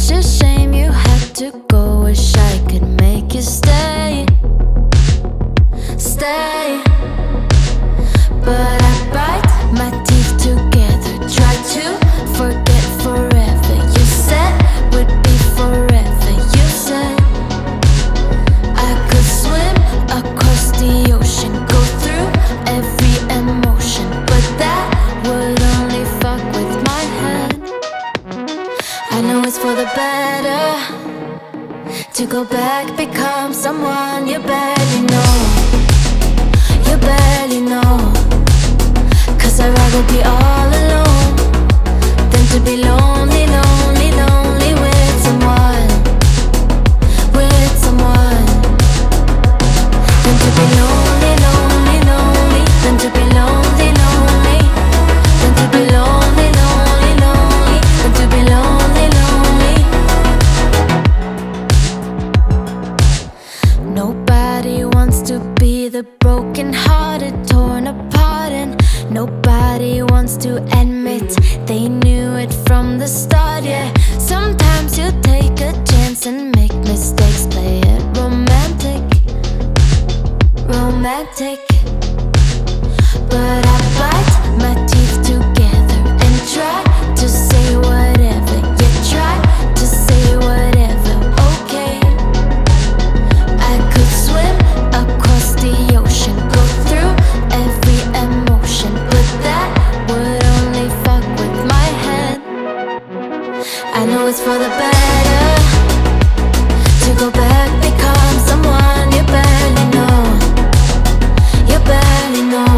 such a shame you had to go. Wish I could make you stay, stay. But I bite my teeth together, try to forget forever. You said would be forever. You said I could swim across the ocean, go through every emotion, but that would only fuck with my head. I know it's for the better to go back, become someone you barely know. You barely know. 'Cause I'd rather be all alone than to be lonely, lonely, lonely with someone, with someone. Than to be lonely, lonely, lonely. Than to be lonely, lonely. Than to be lonely, lonely, lonely. Than to be lonely, lonely. Nobody wants to be the broken-hearted, torn apart, and nobody wants to admit they knew it from the start. Yeah, sometimes you take a chance and make mistakes, play it romantic, romantic. But I bite my teeth together and try to say whatever. Yeah, try to say whatever. Okay, I could swim across the ocean, go through every emotion, but that would only fuck with my head. I know it's for the better to go back, become someone you barely know. You barely know.